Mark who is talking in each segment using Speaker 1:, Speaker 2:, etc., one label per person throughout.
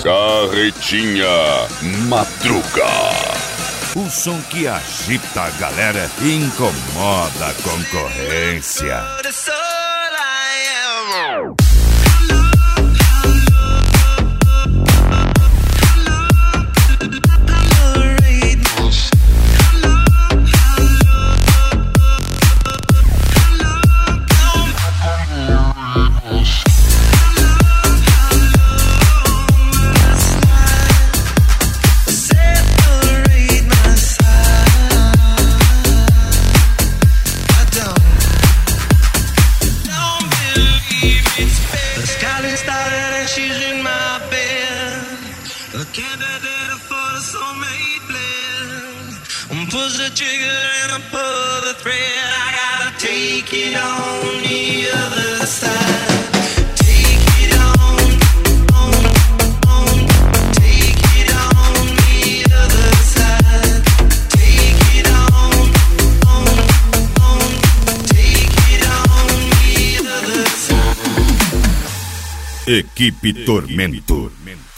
Speaker 1: Carretinha Madruga.
Speaker 2: O som que agita a galera e incomoda a concorrência.
Speaker 3: Push the trigger and I pull the thread. I gotta take it on the other side. Take it on, take it on the other side. Take it on, take it on the other side.
Speaker 2: Equipe Tormento.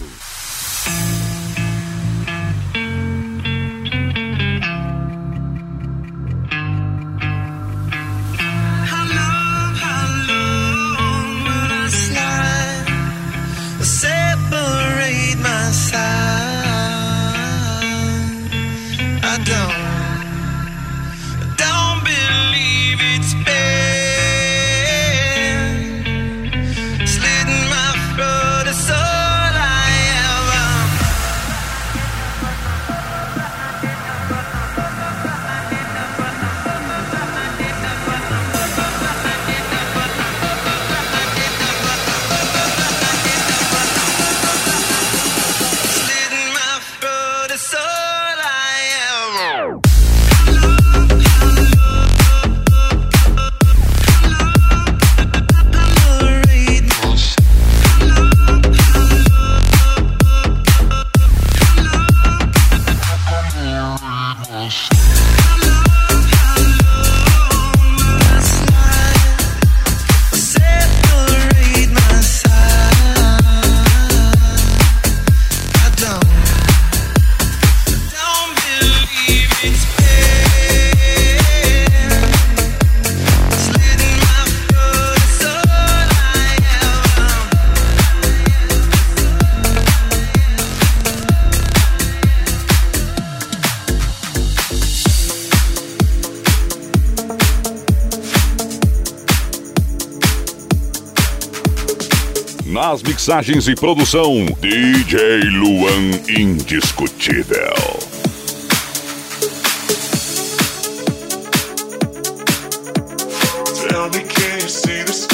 Speaker 1: Nas mixagens e produção, DJ Luan Indiscutível.
Speaker 4: Tell me, can you see the